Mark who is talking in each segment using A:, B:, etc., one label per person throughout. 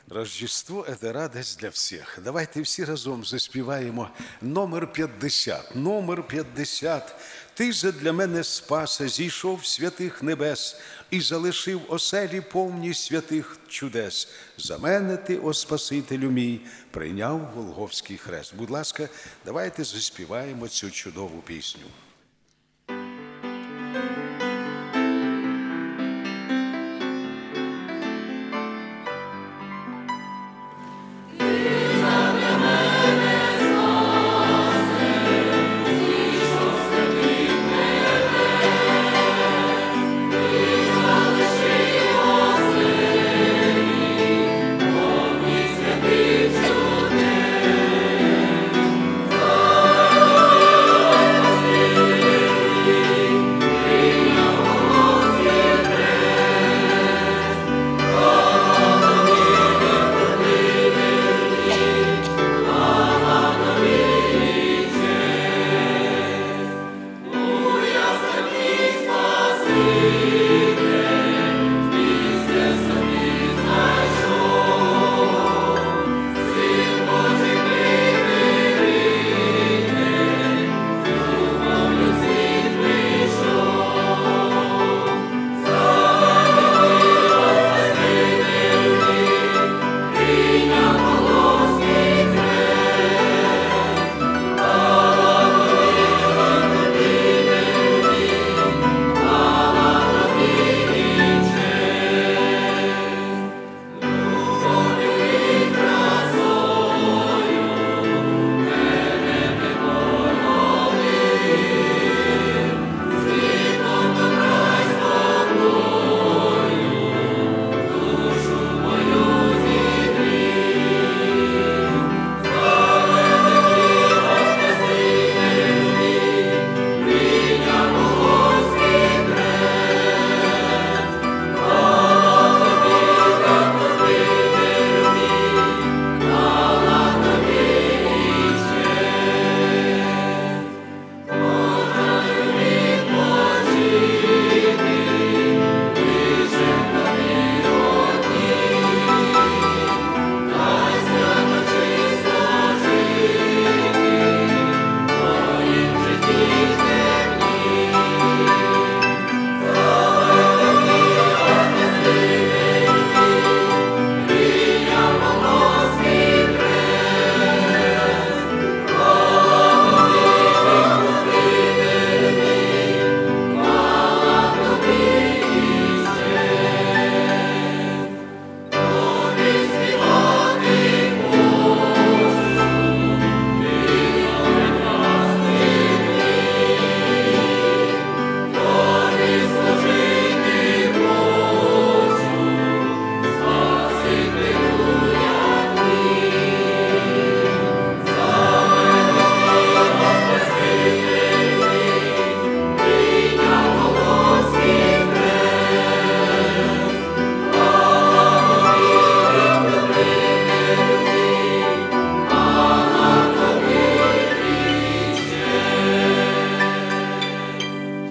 A: Рождество – это радость для всех. Давайте всі разом заспіваємо номер 50. Номер 50. Ти же для мене спаса, зійшов з святих небес і залишив оселі повні святих чудес. За мене ти, о Спасителю мій, прийняв Голгофський хрест. Будь ласка, давайте заспіваємо цю чудову пісню.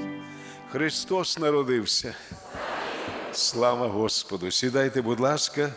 A: Христос народився. Слава Господу! Сідайте, будь ласка.